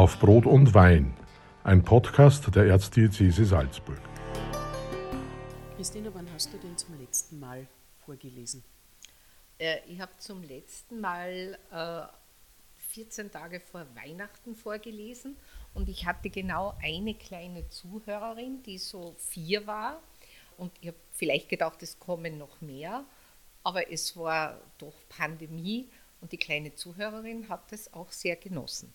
Auf Brot und Wein, ein Podcast der Erzdiözese Salzburg. Christina, wann hast du denn zum letzten Mal vorgelesen? Ich habe zum letzten Mal 14 Tage vor Weihnachten vorgelesen und ich hatte genau eine kleine Zuhörerin, die so 4 war und ich habe vielleicht gedacht, es kommen noch mehr, aber es war doch Pandemie und die kleine Zuhörerin hat es auch sehr genossen.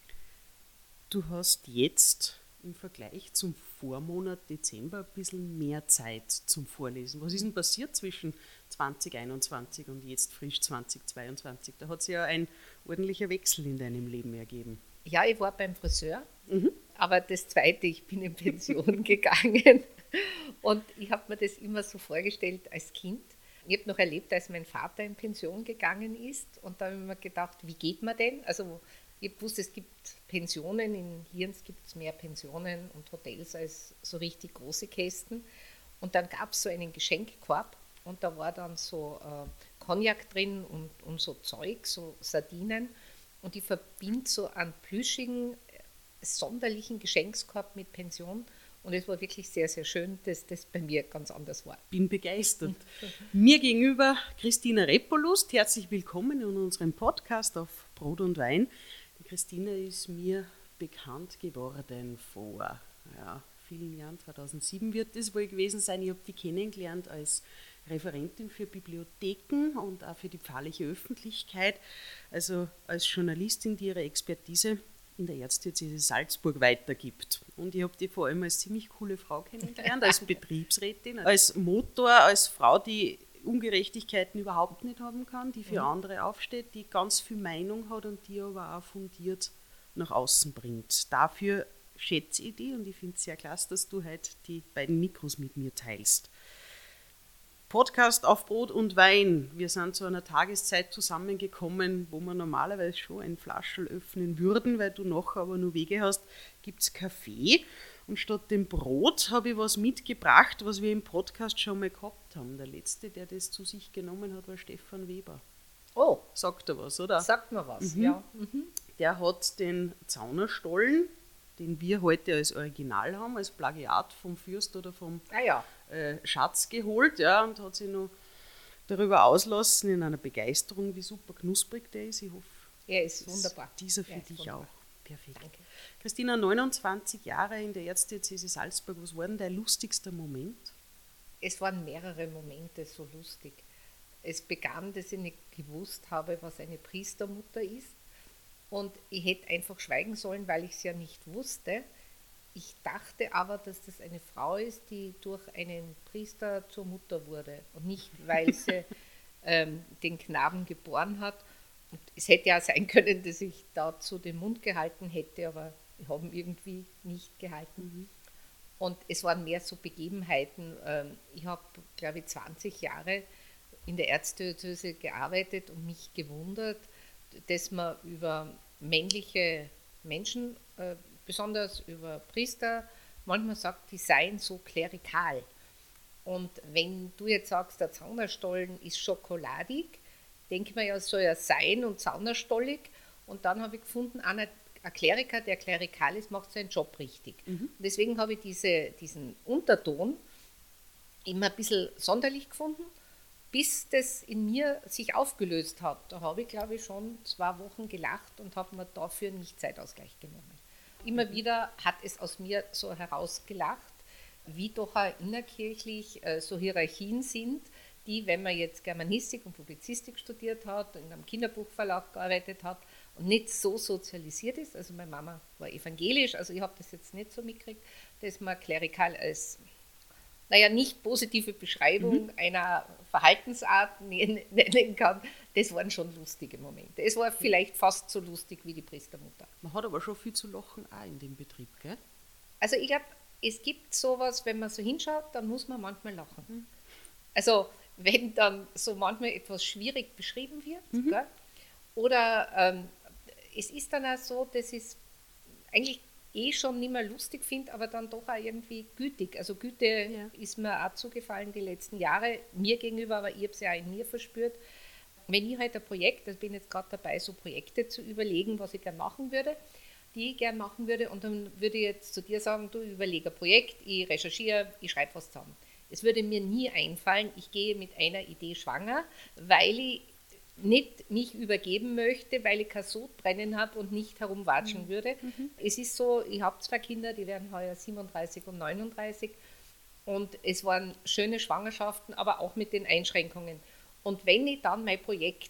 Du hast jetzt im Vergleich zum Vormonat Dezember ein bisschen mehr Zeit zum Vorlesen. Was ist denn passiert zwischen 2021 und jetzt frisch 2022? Da hat sich ja ein ordentlicher Wechsel in deinem Leben ergeben. Ja, ich war beim Friseur, aber das Zweite, ich bin in Pension gegangen und ich habe mir das immer so vorgestellt als Kind. Ich habe noch erlebt, als mein Vater in Pension gegangen ist und da habe ich mir gedacht, wie geht man denn? Also ich wusste, es gibt Pensionen, in Hirns gibt es mehr Pensionen und Hotels als so richtig große Kästen. Und dann gab es so einen Geschenkkorb und da war dann so Cognac drin und so Zeug, so Sardinen. Und ich verbinde so einen plüschigen, sonderlichen Geschenkskorb mit Pension. Und es war wirklich sehr, sehr schön, dass das bei mir ganz anders war. Bin begeistert. Mir gegenüber Christina Repolust. Herzlich willkommen in unserem Podcast auf Brot und Wein. Die Christina ist mir bekannt geworden vor vielen Jahren. 2007 wird das wohl gewesen sein. Ich habe die kennengelernt als Referentin für Bibliotheken und auch für die pfarrliche Öffentlichkeit, also als Journalistin, die ihre Expertise in der Erzdiözese Salzburg weitergibt. Und ich habe die vor allem als ziemlich coole Frau kennengelernt, als Betriebsrätin, als Motor, als Frau, die Ungerechtigkeiten überhaupt nicht haben kann, die für andere aufsteht, die ganz viel Meinung hat und die aber auch fundiert nach außen bringt. Dafür schätze ich die und ich finde es sehr klasse, dass du heute die beiden Mikros mit mir teilst. Podcast auf Brot und Wein. Wir sind zu einer Tageszeit zusammengekommen, wo wir normalerweise schon ein Flaschel öffnen würden, weil du nachher aber nur Wege hast, gibt es Kaffee. Und statt dem Brot habe ich was mitgebracht, was wir im Podcast schon mal gehabt haben. Der letzte, der das zu sich genommen hat, war Stefan Weber. Oh, Sagt er was, oder? sagt mir was, ja. Der hat den Zaunerstollen, den wir heute als Original haben, als Plagiat vom Fürst oder vom Schatz geholt, und hat sich noch darüber auslassen in einer Begeisterung, wie super knusprig der ist. Ich hoffe, er ist wunderbar. Dieser für dich wunderbar. auch. Perfekt. Danke. Christina, 29 Jahre in der Erzdiözese Salzburg. Was war denn dein lustigster Moment? Es waren mehrere Momente so lustig. Es begann, dass ich nicht gewusst habe, was eine Priestermutter ist. Und ich hätte einfach schweigen sollen, weil ich es ja nicht wusste. Ich dachte aber, dass das eine Frau ist, die durch einen Priester zur Mutter wurde und nicht, weil sie den Knaben geboren hat. Und es hätte ja sein können, dass ich dazu den Mund gehalten hätte, aber ich habe ihn irgendwie nicht gehalten. Und es waren mehr so Begebenheiten. Ich habe, glaube ich, 20 Jahre in der Erzdiözese gearbeitet und mich gewundert, dass man über männliche Menschen, besonders über Priester, manchmal sagt, die seien so klerikal. Und wenn du jetzt sagst, der Zaunerstollen ist schokoladig, denke man ja, es soll ja sein und zaunerstollig. Und dann habe ich gefunden, ein Kleriker, der klerikal ist, macht seinen Job richtig. Und deswegen habe ich diesen Unterton immer ein bisschen sonderlich gefunden, bis das in mir sich aufgelöst hat. Da habe ich, glaube ich, schon 2 Wochen gelacht und habe mir dafür nicht Zeitausgleich genommen. Immer wieder hat es aus mir so herausgelacht, wie doch auch innerkirchlich so Hierarchien sind, die, wenn man jetzt Germanistik und Publizistik studiert hat, in einem Kinderbuchverlag gearbeitet hat und nicht so sozialisiert ist, also meine Mama war evangelisch, also ich habe das jetzt nicht so mitgekriegt, dass man klerikal als nicht positive Beschreibung einer Verhaltensart nennen kann, das waren schon lustige Momente. Es war vielleicht fast so lustig wie die Priestermutter. Man hat aber schon viel zu lachen auch in dem Betrieb, gell? Also ich glaube, es gibt sowas, wenn man so hinschaut, dann muss man manchmal lachen. Also wenn dann so manchmal etwas schwierig beschrieben wird, gell? Oder es ist dann auch so, dass es eigentlich schon nicht mehr lustig finde, aber dann doch auch irgendwie gütig. Also Güte ist mir auch zugefallen die letzten Jahre, mir gegenüber, aber ich habe sie auch in mir verspürt. Wenn ich halt ein Projekt, also bin jetzt gerade dabei, so Projekte zu überlegen, was ich gerne machen würde, die ich gerne machen würde. Und dann würde ich jetzt zu dir sagen, du überlege ein Projekt, ich recherchiere, ich schreibe was zusammen. Es würde mir nie einfallen, ich gehe mit einer Idee schwanger, weil ich nicht mich übergeben möchte, weil ich kein Sodbrennen habe und nicht herumwatschen würde. Es ist so, ich habe 2 Kinder, die werden heuer 37 und 39 und es waren schöne Schwangerschaften, aber auch mit den Einschränkungen. Und wenn ich dann mein Projekt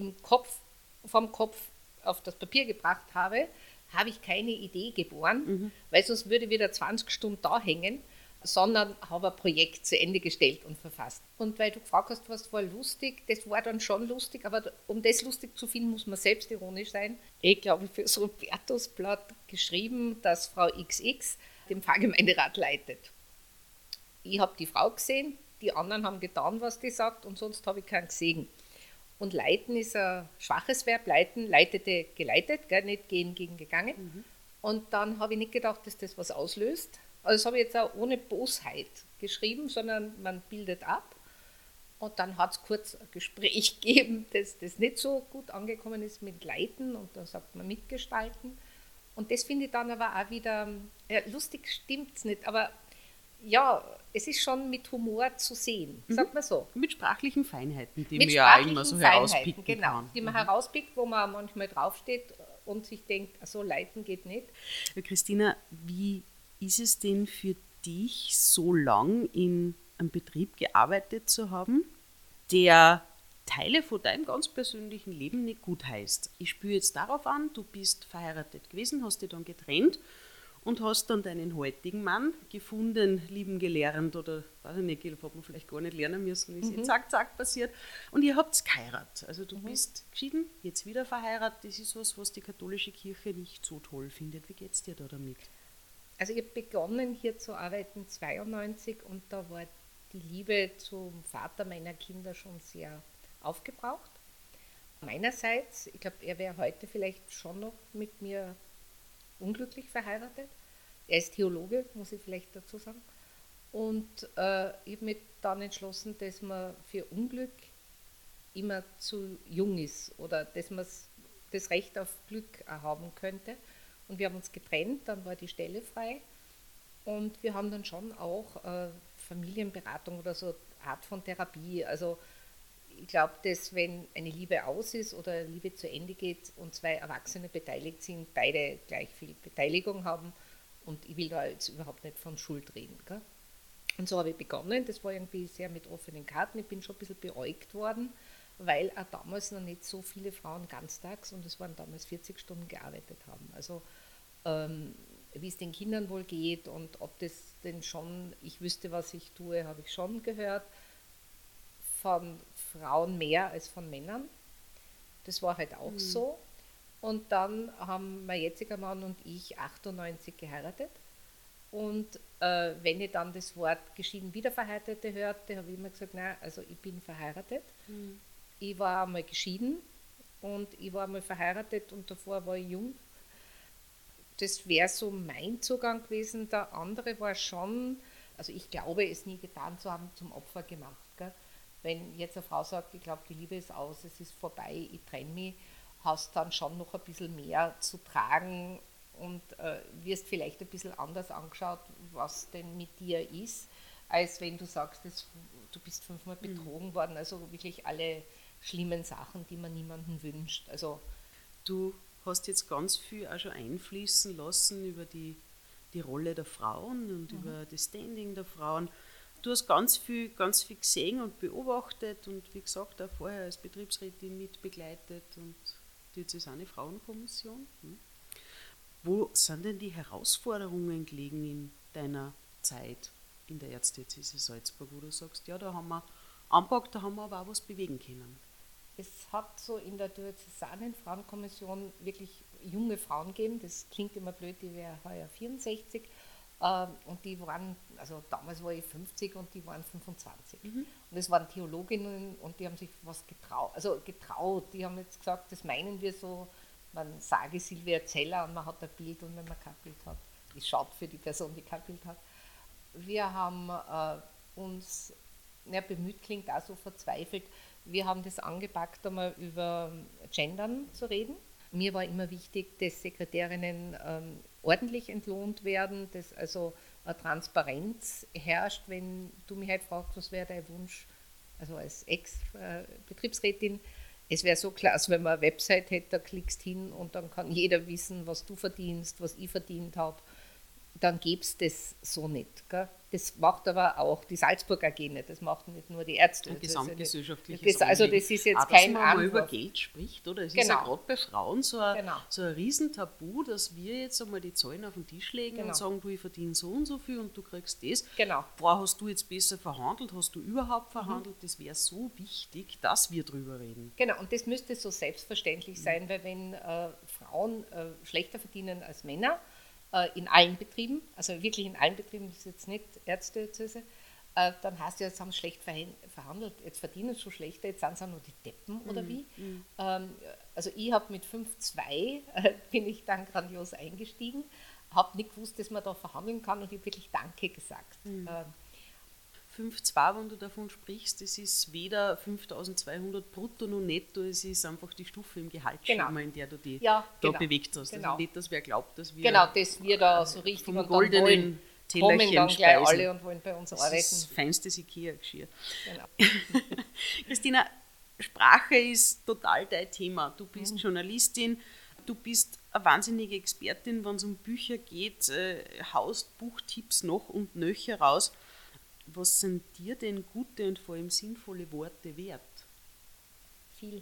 vom Kopf auf das Papier gebracht habe, habe ich keine Idee geboren, weil sonst würde wieder 20 Stunden da hängen, sondern habe ein Projekt zu Ende gestellt und verfasst. Und weil du gefragt hast, was war lustig, das war dann schon lustig, aber um das lustig zu finden, muss man selbstironisch sein. Ich glaube, für das Robertusblatt geschrieben, dass Frau XX den Pfarrgemeinderat leitet. Ich habe die Frau gesehen, die anderen haben getan, was die sagt, und sonst habe ich keinen gesehen. Und leiten ist ein schwaches Verb, leiten, leitete, geleitet, gell, nicht gehen gegen gegangen. Und dann habe ich nicht gedacht, dass das was auslöst. Also das habe ich jetzt auch ohne Bosheit geschrieben, sondern man bildet ab. Und dann hat es kurz ein Gespräch gegeben, das nicht so gut angekommen ist mit Leiten, und dann sagt man mitgestalten. Und das finde ich dann aber auch wieder, ja, lustig stimmt es nicht, aber ja, es ist schon mit Humor zu sehen, sagt man so. Mit sprachlichen Feinheiten, die Mit man ja auch immer so sprachlichen herauspicken genau, kann. die man herauspickt, wo man manchmal draufsteht und sich denkt, so leiten geht nicht. Christina, wie ist es denn für dich, so lang in einem Betrieb gearbeitet zu haben, der Teile von deinem ganz persönlichen Leben nicht gut heißt? Ich spüre jetzt darauf an, du bist verheiratet gewesen, hast dich dann getrennt und hast dann deinen heutigen Mann gefunden, lieben gelernt oder, weiß ich nicht, hat man vielleicht gar nicht lernen müssen, ist jetzt zack, zack passiert. Und ihr habt geheiratet. Also du bist geschieden, jetzt wieder verheiratet. Das ist was die katholische Kirche nicht so toll findet. Wie geht es dir da damit? Also ich habe begonnen hier zu arbeiten 1992 und da war die Liebe zum Vater meiner Kinder schon sehr aufgebraucht. Meinerseits, ich glaube, er wäre heute vielleicht schon noch mit mir unglücklich verheiratet. Er ist Theologe, muss ich vielleicht dazu sagen. Und ich habe mich dann entschlossen, dass man für Unglück immer zu jung ist oder dass man das Recht auf Glück haben könnte. Und wir haben uns getrennt, dann war die Stelle frei und wir haben dann schon auch Familienberatung oder so Art von Therapie. Also ich glaube, dass wenn eine Liebe aus ist oder Liebe zu Ende geht und 2 Erwachsene beteiligt sind, beide gleich viel Beteiligung haben, und ich will da jetzt überhaupt nicht von Schuld reden. Gell? Und so habe ich begonnen, das war irgendwie sehr mit offenen Karten, ich bin schon ein bisschen beäugt worden, weil auch damals noch nicht so viele Frauen ganztags, und es waren damals 40 Stunden gearbeitet haben. Also wie es den Kindern wohl geht und ob das denn schon, ich wüsste, was ich tue, habe ich schon gehört. Von Frauen mehr als von Männern. Das war halt auch so. Und dann haben mein jetziger Mann und ich 98 geheiratet. Und wenn ich dann das Wort geschieden Wiederverheiratete hörte, habe ich immer gesagt, nein, also ich bin verheiratet. Ich war einmal geschieden und ich war einmal verheiratet und davor war ich jung. Das wäre so mein Zugang gewesen. Der andere war schon, also ich glaube, es nie getan zu haben, zum Opfer gemacht. Gell? Wenn jetzt eine Frau sagt, ich glaube, die Liebe ist aus, es ist vorbei, ich trenne mich, hast dann schon noch ein bisschen mehr zu tragen und wirst vielleicht ein bisschen anders angeschaut, was denn mit dir ist, als wenn du sagst, du bist 5-mal betrogen worden, also wirklich alle schlimmen Sachen, die man niemandem wünscht. Also du hast jetzt ganz viel auch schon einfließen lassen über die Rolle der Frauen und über das Standing der Frauen. Du hast ganz viel gesehen und beobachtet und wie gesagt auch vorher als Betriebsrätin mitbegleitet und jetzt ist auch eine Frauenkommission. Wo sind denn die Herausforderungen gelegen in deiner Zeit in der Erzdiözese Salzburg, wo du sagst, ja, da haben wir anpackt, da haben wir aber auch was bewegen können? Es hat so in der Diözesanen Frauenkommission wirklich junge Frauen gegeben, das klingt immer blöd, die wäre heuer 64 und die waren, also damals war ich 50 und die waren 25. Und es waren Theologinnen und die haben sich was getraut, die haben jetzt gesagt, das meinen wir so, man sage Silvia Zeller und man hat ein Bild und wenn man kein Bild hat, ist schade für die Person, die kein Bild hat. Wir haben uns, bemüht klingt auch so verzweifelt, wir haben das angepackt, einmal über Gendern zu reden. mir war immer wichtig, dass Sekretärinnen ordentlich entlohnt werden, dass also eine Transparenz herrscht. Wenn du mich halt fragst, was wäre dein Wunsch, also als Ex-Betriebsrätin, es wäre so klasse, wenn man eine Website hätte, da klickst hin und dann kann jeder wissen, was du verdienst, was ich verdient habe. Dann gäbe es das so nicht. Gell? Das macht aber auch die Salzburg AG nicht, das macht nicht nur die Ärzte. Ein gesamtgesellschaftliches Also das ist jetzt auch, kein dass man mal über Anwurf. Geld spricht, oder? Es ist Genau. ja gerade bei Frauen so ein Genau. Riesentabu, dass wir jetzt einmal die Zahlen auf den Tisch legen Genau. und sagen, du, ich verdiene so und so viel und du kriegst das. Genau. Boah, hast du jetzt besser verhandelt? Hast du überhaupt verhandelt? Das wäre so wichtig, dass wir drüber reden. Genau, und das müsste so selbstverständlich sein, weil wenn Frauen schlechter verdienen als Männer, in allen Betrieben, also wirklich in allen Betrieben, das ist jetzt nicht Ärztediözese, dann heißt ja, jetzt haben sie schlecht verhandelt, jetzt verdienen sie schon schlechter, jetzt sind sie auch nur die Deppen oder wie. Also ich habe mit 5,2 bin ich dann grandios eingestiegen, habe nicht gewusst, dass man da verhandeln kann und ich habe wirklich Danke gesagt. 5,2, wenn du davon sprichst, das ist weder 5.200 brutto noch netto, es ist einfach die Stufe im Gehaltsschema, in der du dich da bewegt hast. Genau. Also nicht, dass wer glaubt, dass wir, dass wir da so richtig vom und goldenen kommen Tellerchen dann gleich speisen. alle und wollen bei uns Das arbeiten. ist feinstes Ikea-Geschirr. Genau. Christina, Sprache ist total dein Thema. Du bist Journalistin, du bist eine wahnsinnige Expertin, wenn es um Bücher geht, haust Buchtipps noch und nöcher raus. Was sind dir denn gute und vor allem sinnvolle Worte wert? Viel.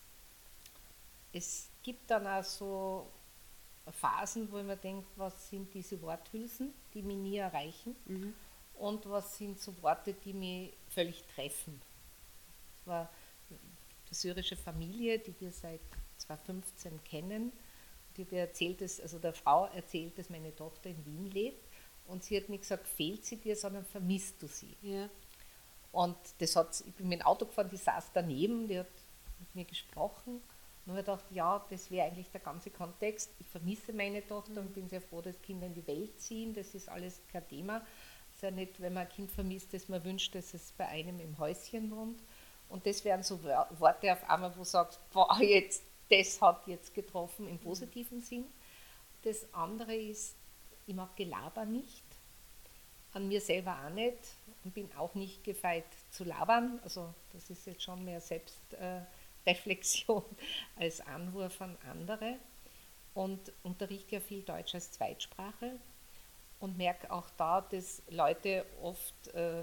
Es gibt dann auch so Phasen, wo ich mir denke, was sind diese Worthülsen, die mich nie erreichen und was sind so Worte, die mich völlig treffen. Das war die syrische Familie, die wir seit 2015 kennen. Die mir erzählt, also der Frau erzählt, dass meine Tochter in Wien lebt. Und sie hat nicht gesagt, fehlt sie dir, sondern vermisst du sie. Ja. Und ich bin mit dem Auto gefahren, die saß daneben, die hat mit mir gesprochen. Und ich habe gedacht, ja, das wäre eigentlich der ganze Kontext. Ich vermisse meine Tochter und bin sehr froh, dass Kinder in die Welt ziehen. Das ist alles kein Thema. Es ist ja nicht, wenn man ein Kind vermisst, dass man wünscht, dass es bei einem im Häuschen wohnt. Und das wären so Worte auf einmal, wo du sagst, boah, das hat jetzt getroffen im positiven Sinn. Das andere ist, ich mag Gelaber nicht, an mir selber auch nicht und bin auch nicht gefeit zu labern. Also das ist jetzt schon mehr Selbstreflexion als Anwurf an andere. Und unterrichte ja viel Deutsch als Zweitsprache und merke auch da, dass Leute oft,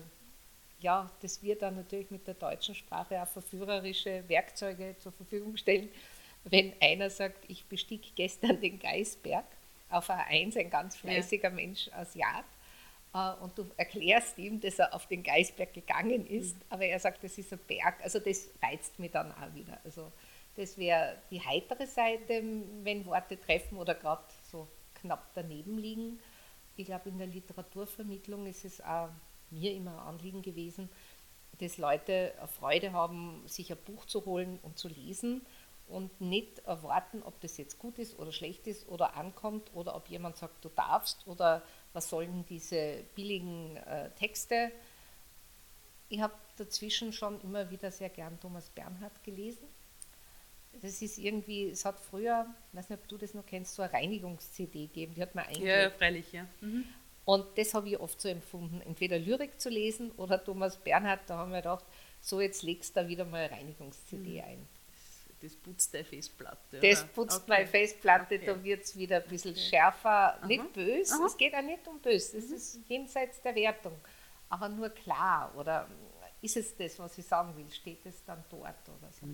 dass wir dann natürlich mit der deutschen Sprache auch verführerische Werkzeuge zur Verfügung stellen. Wenn einer sagt, ich bestieg gestern den Geisberg, auf A1 ein ganz fleißiger Mensch, Asiat, und du erklärst ihm, dass er auf den Geisberg gegangen ist, aber er sagt, das ist ein Berg, also das reizt mich dann auch wieder. Also das wäre die heitere Seite, wenn Worte treffen oder gerade so knapp daneben liegen. Ich glaube, in der Literaturvermittlung ist es auch mir immer ein Anliegen gewesen, dass Leute Freude haben, sich ein Buch zu holen und zu lesen, und nicht erwarten, ob das jetzt gut ist oder schlecht ist oder ankommt oder ob jemand sagt, du darfst oder was sollen diese billigen Texte. Ich habe dazwischen schon immer wieder sehr gern Thomas Bernhard gelesen. Das ist irgendwie, es hat früher, ich weiß nicht, ob du das noch kennst, so eine Reinigungs-CD gegeben, die hat man eingelegt. Ja, freilich, ja. Und das habe ich oft so empfunden, entweder Lyrik zu lesen oder Thomas Bernhard, da haben wir gedacht, so jetzt legst du da wieder mal eine Reinigungs-CD ein. Das putzt deine Festplatte. Das putzt meine Festplatte, da wird es wieder ein bisschen schärfer. Nicht böse, es geht auch nicht um böse, es ist jenseits der Wertung. Aber nur klar, oder ist es das, was ich sagen will, steht es dann dort oder so.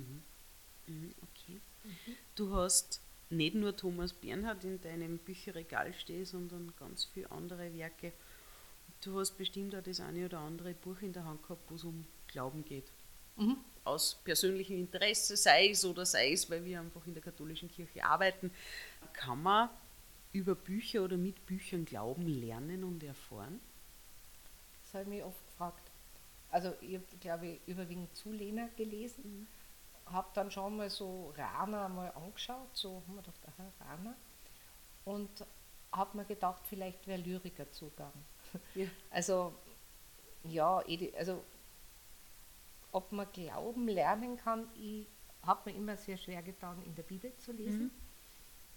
Okay. Du hast nicht nur Thomas Bernhard in deinem Bücherregal stehen, sondern ganz viele andere Werke. Du hast bestimmt auch das eine oder andere Buch in der Hand gehabt, wo es um Glauben geht. Aus persönlichem Interesse, sei es, weil wir einfach in der katholischen Kirche arbeiten. Kann man über Bücher oder mit Büchern Glauben lernen und erfahren? Das habe ich mich oft gefragt. Also ich habe, glaube ich, überwiegend Zulehner gelesen, habe dann schon mal so Rahner mal angeschaut, so haben wir gedacht, aha, Rahner, und habe mir gedacht, vielleicht wäre Lyriker Zugang. Ja. Also, ja, also ob man Glauben lernen kann, ich habe mir immer sehr schwer getan, in der Bibel zu lesen.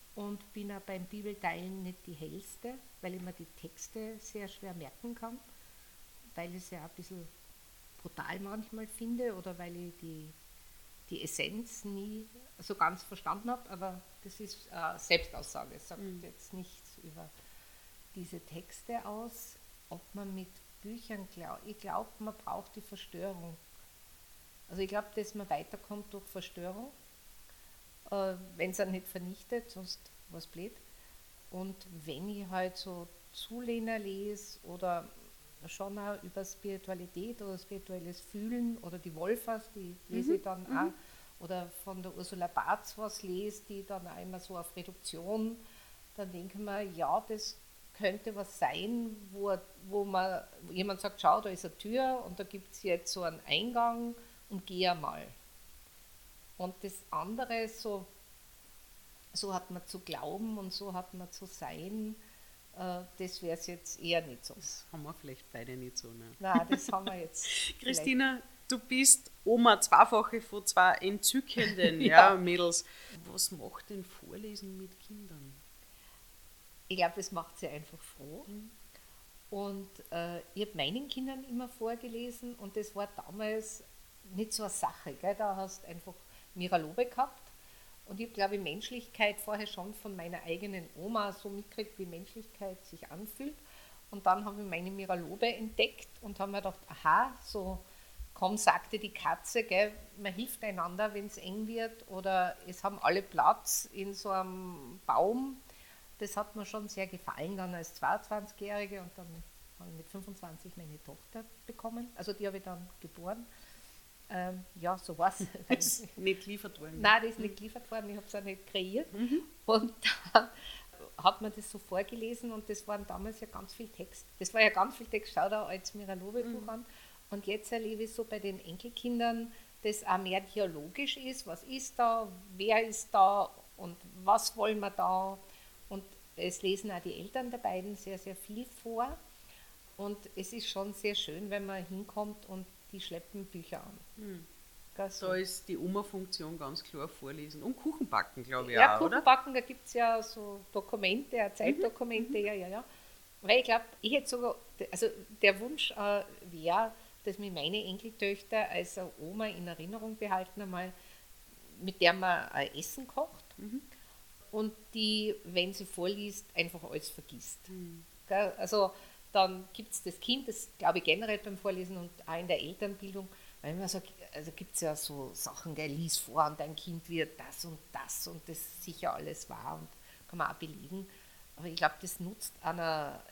und bin auch beim Bibelteilen nicht die hellste, weil ich mir die Texte sehr schwer merken kann, weil ich sie auch ein bisschen brutal manchmal finde oder weil ich die Essenz nie so ganz verstanden habe, aber das ist Selbstaussage, es sagt jetzt nichts über diese Texte aus. Ob man mit Büchern glaubt, ich glaube, man braucht die Verstörung. Also ich glaube, dass man weiterkommt durch Verstörung, wenn es dann nicht vernichtet, sonst was blöd. Und wenn ich halt so Zulehner lese oder schon auch über Spiritualität oder spirituelles Fühlen oder die Wolfers, die lese ich dann auch, oder von der Ursula Barth was lese, die dann auch immer so auf Reduktion, dann denke ich mir, ja, das könnte was sein, wo jemand sagt, schau, da ist eine Tür und da gibt es jetzt so einen Eingang und geh einmal. Und das andere, so hat man zu glauben und so hat man zu sein, das wäre es jetzt eher nicht so. Das haben wir vielleicht beide nicht so. Ne? Nein, das haben wir jetzt. Christina, du bist Oma zweifache von zwei entzückenden Mädels. Was macht denn Vorlesen mit Kindern? Ich glaube, das macht sie einfach froh. Und ich habe meinen Kindern immer vorgelesen und das war damals nicht so eine Sache. Gell? Da hast du einfach Mira Lobe gehabt. Und ich habe, glaube ich, Menschlichkeit vorher schon von meiner eigenen Oma so mitgekriegt, wie Menschlichkeit sich anfühlt. Und dann habe ich meine Mira Lobe entdeckt und habe mir gedacht, aha, so komm, sagte die Katze, gell, man hilft einander, wenn es eng wird oder es haben alle Platz in so einem Baum. Das hat mir schon sehr gefallen dann als 22-Jährige und dann habe ich mit 25 meine Tochter bekommen. Also die habe ich dann geboren. Ja, so war es. Ist nicht geliefert worden? Nein, das ist nicht geliefert worden, ich habe es auch nicht kreiert. Und dann hat man das so vorgelesen und das waren damals ja ganz viel Text. Das war ja ganz viel Text, schau da als Mira Lobe Buch an. Und jetzt erlebe ich so bei den Enkelkindern, dass auch mehr dialogisch ist. Was ist da, wer ist da und was wollen wir da? Und es lesen auch die Eltern der beiden sehr, sehr viel vor. Und es ist schon sehr schön, wenn man hinkommt und die schleppen Bücher an. Da ist die Oma-Funktion ganz klar vorlesen. Und Kuchen backen, glaube ich ja, auch, Kuchen oder? backen, da gibt es ja so Dokumente, Zeitdokumente, ja. Weil ich glaube, ich hätte sogar, also der Wunsch wäre, dass mir meine Enkeltöchter als eine Oma in Erinnerung behalten, einmal, mit der man Essen kocht und die, wenn sie vorliest, einfach alles vergisst. Also dann gibt es das Kind, das glaube ich generell beim Vorlesen und auch in der Elternbildung, weil man sagt, also gibt es ja so Sachen, gell, lies vor und dein Kind wird das und das sicher alles wahr und kann man auch belegen. Aber ich glaube, das nutzt einer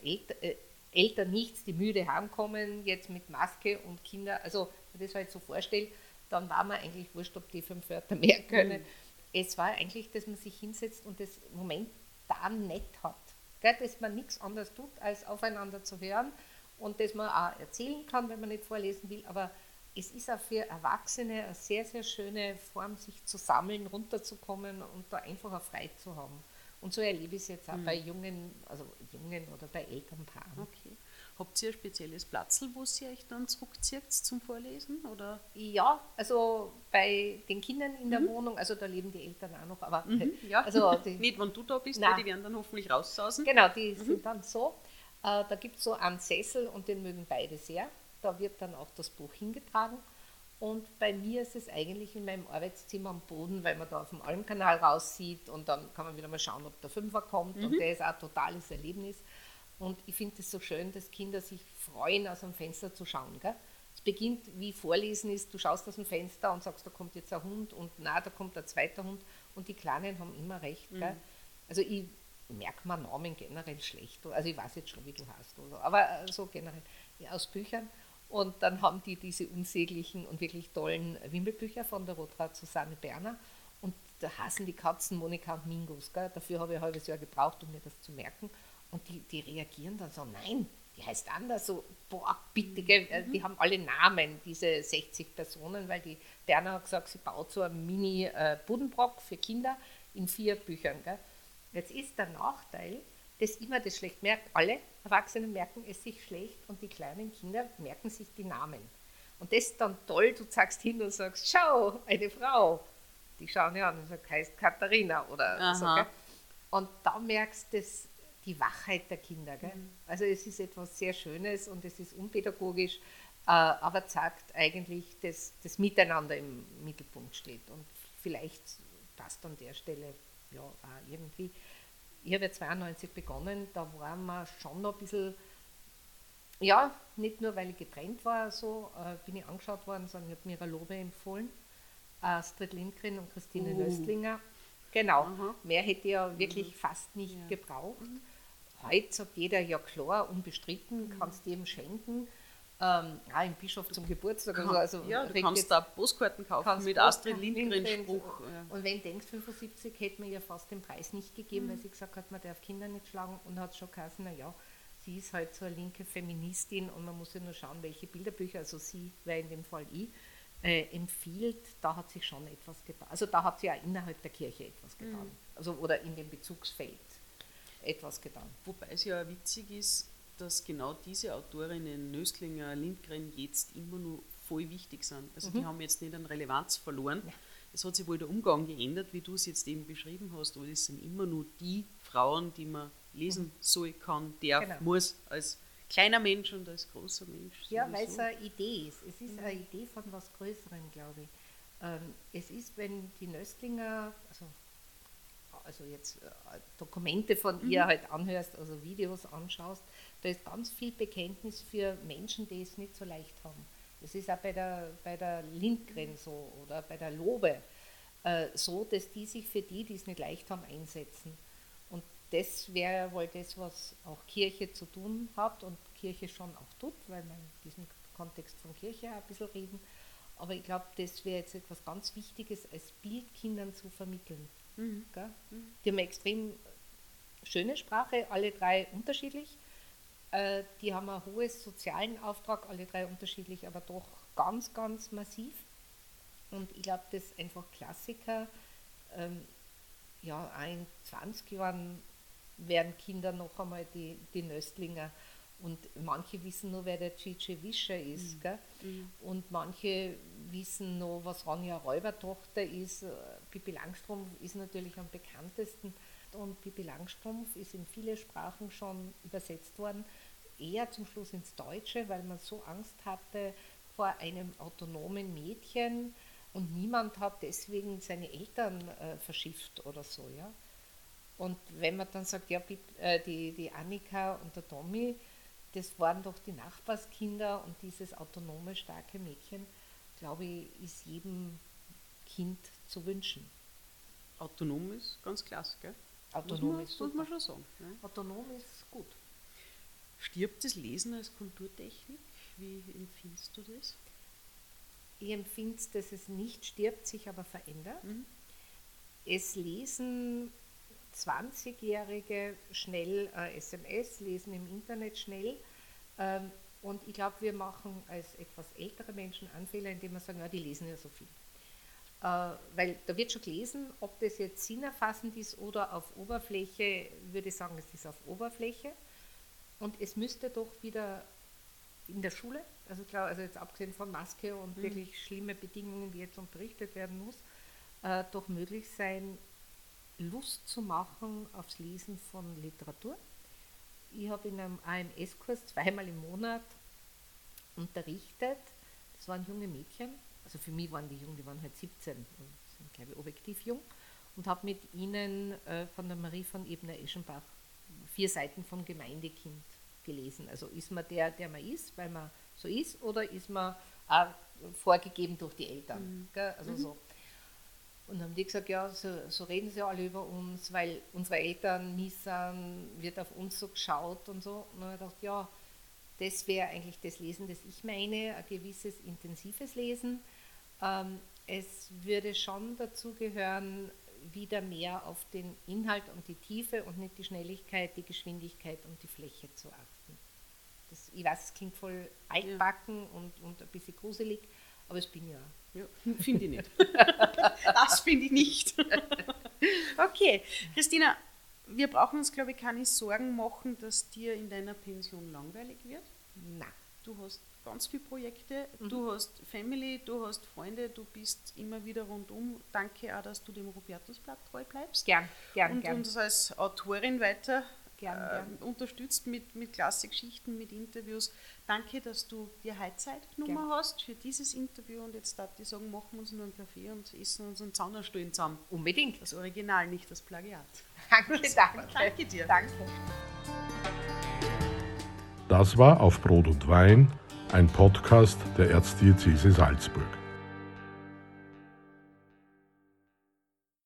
Eltern nichts, die müde heimkommen, jetzt mit Maske und Kinder, also wenn ich das halt so vorstelle, dann war man eigentlich wurscht, ob die 5 Wörter mehr können. Es war eigentlich, dass man sich hinsetzt und das Moment da nett hat. Gell, dass man nichts anderes tut, als aufeinander zu hören und dass man auch erzählen kann, wenn man nicht vorlesen will, aber es ist auch für Erwachsene eine sehr, sehr schöne Form, sich zu sammeln, runterzukommen und da einfach eine Freude zu haben. Und so erlebe ich es jetzt auch bei Jungen oder bei Elternpaaren. Okay. Habt ihr ein spezielles Platzl, wo ihr euch dann zurückzieht zum Vorlesen? Oder? Ja, also bei den Kindern in der Wohnung, also da leben die Eltern auch noch, aber Ja. also Nicht, wenn du da bist, Nein. weil die werden dann hoffentlich raussausen. Genau, die sind dann so. Da gibt es so einen Sessel und den mögen beide sehr. Da wird dann auch das Buch hingetragen. Und bei mir ist es eigentlich in meinem Arbeitszimmer am Boden, weil man da auf dem Almkanal raussieht und dann kann man wieder mal schauen, ob der Fünfer kommt und der ist auch ein totales Erlebnis. Und ich finde es so schön, dass Kinder sich freuen, aus dem Fenster zu schauen. Gell? Es beginnt, wie Vorlesen ist, du schaust aus dem Fenster und sagst, da kommt jetzt ein Hund und na, da kommt ein zweiter Hund und die Kleinen haben immer recht. Gell? Also ich merke mir Namen generell schlecht, also ich weiß jetzt schon, wie du heißt, oder, aber so generell ja, aus Büchern. Und dann haben die diese unsäglichen und wirklich tollen Wimmelbücher von der Rotra Susanne Berner und da heißen die Katzen Monika und Mingus. Gell? Dafür habe ich ein halbes Jahr gebraucht, um mir das zu merken. Und die reagieren dann so, nein, die heißt anders, so, boah, bitte, gell? Die haben alle Namen, diese 60 Personen, weil die Berner hat gesagt, sie baut so einen Mini-Buddenbrock für Kinder in 4 Büchern. Gell? Jetzt ist der Nachteil, dass immer das schlecht merkt, alle Erwachsenen merken es sich schlecht und die kleinen Kinder merken sich die Namen. Und das ist dann toll, du sagst hin und sagst, schau, eine Frau. Die schauen ja an und sagen, heißt Katharina oder so. Gell? Und da merkst du die Wachheit der Kinder. Gell? Also es ist etwas sehr Schönes und es ist unpädagogisch, aber zeigt eigentlich, dass das Miteinander im Mittelpunkt steht. Und vielleicht passt an der Stelle ja auch irgendwie. Ich habe ja 92 begonnen, da waren wir schon noch ein bisschen, ja, nicht nur weil ich getrennt war, so bin ich angeschaut worden, sondern ich habe Mira Lobe empfohlen, Astrid Lindgren und Christine Nöstlinger. Genau, mehr hätte ich ja wirklich fast nicht gebraucht. Heute sagt jeder, ja klar, unbestritten, kannst jedem schenken. Auch im Bischof zum Geburtstag. Also ja, du kannst da Postkarten kaufen mit Astrid Lindgren-Spruch. Ja. Und wenn du denkst, 75 hätte mir ja fast den Preis nicht gegeben, weil sie gesagt hat, man darf Kinder nicht schlagen und hat schon geheißen, naja, sie ist halt so eine linke Feministin und man muss ja nur schauen, welche Bilderbücher, also sie wäre in dem Fall ich, empfiehlt, da hat sich schon etwas getan. Also da hat sie auch innerhalb der Kirche etwas getan. Also, oder in dem Bezugsfeld etwas getan. Wobei es ja auch witzig ist, dass genau diese Autorinnen, Nöstlinger, Lindgren, jetzt immer nur voll wichtig sind. Also die haben jetzt nicht an Relevanz verloren. Ja. Es hat sich wohl der Umgang geändert, wie du es jetzt eben beschrieben hast, aber es sind immer nur die Frauen, die man lesen soll, kann, darf, muss, als kleiner Mensch und als großer Mensch. Ja, weil es eine Idee ist. Es ist eine Idee von was Größerem, glaube ich. Es ist, wenn die Nöstlinger, also jetzt Dokumente von ihr halt anhörst, also Videos anschaust, da ist ganz viel Bekenntnis für Menschen, die es nicht so leicht haben. Das ist auch bei der Lindgren so oder bei der Lobe so, dass die sich für die es nicht leicht haben, einsetzen. Und das wäre wohl das, was auch Kirche zu tun hat und Kirche schon auch tut, weil wir in diesem Kontext von Kirche auch ein bisschen reden. Aber ich glaube, das wäre jetzt etwas ganz Wichtiges, als Bild Kindern zu vermitteln. Die haben eine extrem schöne Sprache, alle drei unterschiedlich. Die haben einen hohen sozialen Auftrag, alle drei unterschiedlich, aber doch ganz, ganz massiv. Und ich glaube, dass einfach Klassiker, auch in 20 Jahren werden Kinder noch einmal die Nöstlinger. Und manche wissen nur, wer der G.G. Wischer ist. Gell? Und manche wissen noch, was Ronja Räubertochter ist. Pippi Langstrumpf ist natürlich am bekanntesten. Und Pippi Langstrumpf ist in viele Sprachen schon übersetzt worden. Eher zum Schluss ins Deutsche, weil man so Angst hatte vor einem autonomen Mädchen. Und niemand hat deswegen seine Eltern verschifft oder so. Ja? Und wenn man dann sagt, ja, die Annika und der Tommy, das waren doch die Nachbarskinder und dieses autonome, starke Mädchen, glaube ich, ist jedem Kind zu wünschen. Autonom ist ganz klasse, gell? Autonom ist super. Muss man schon sagen. Ne? Autonom ist gut. Stirbt das Lesen als Kulturtechnik? Wie empfindest du das? Ich empfinde es, dass es nicht stirbt, sich aber verändert. Es lesen 20-Jährige schnell SMS, lesen im Internet schnell. Und ich glaube, wir machen als etwas ältere Menschen Anfehler, indem wir sagen, ja, die lesen ja so viel. Weil da wird schon gelesen, ob das jetzt sinnerfassend ist oder auf Oberfläche, würde ich sagen, es ist auf Oberfläche. Und es müsste doch wieder in der Schule, also klar, also jetzt abgesehen von Maske und wirklich schlimme Bedingungen, die jetzt unterrichtet werden muss, doch möglich sein, Lust zu machen aufs Lesen von Literatur. Ich habe in einem AMS-Kurs 2-mal im Monat unterrichtet. Das waren junge Mädchen, also für mich waren die jung, die waren halt 17 und sind, glaube ich, objektiv jung, und habe mit ihnen von der Marie von Ebner-Eschenbach 4 Seiten vom Gemeindekind gelesen. Also ist man der man ist, weil man so ist, oder ist man auch vorgegeben durch die Eltern. Also so. Und haben die gesagt, ja, so reden sie alle über uns, weil unsere Eltern nie sind, wird auf uns so geschaut und so. Und dann habe ich gedacht, ja, das wäre eigentlich das Lesen, das ich meine, ein gewisses intensives Lesen. Es würde schon dazu gehören, wieder mehr auf den Inhalt und die Tiefe und nicht die Schnelligkeit, die Geschwindigkeit und die Fläche zu achten. Ich weiß, es klingt voll altbacken und ein bisschen gruselig, aber es bin ja. Ja, finde ich nicht. Das finde ich nicht. Okay, Christina, wir brauchen uns, glaube ich, keine Sorgen machen, dass dir in deiner Pension langweilig wird. Nein. du hast ganz viele Projekte, du hast Family, du hast Freunde, du bist immer wieder rundum. Danke auch, dass du dem Robertusblatt treu bleibst. Gern. Und uns als Autorin weiter unterstützt mit Klassikgeschichten, mit Interviews. Danke, dass du dir heute Zeit genommen hast für dieses Interview. Und jetzt darf ich sagen, machen wir uns nur einen Kaffee und essen uns einen Zaunerstullen zusammen. Unbedingt. Das Original, nicht das Plagiat. Danke. Danke dir. Danke. Das war Auf Brot und Wein, ein Podcast der Erzdiözese Salzburg.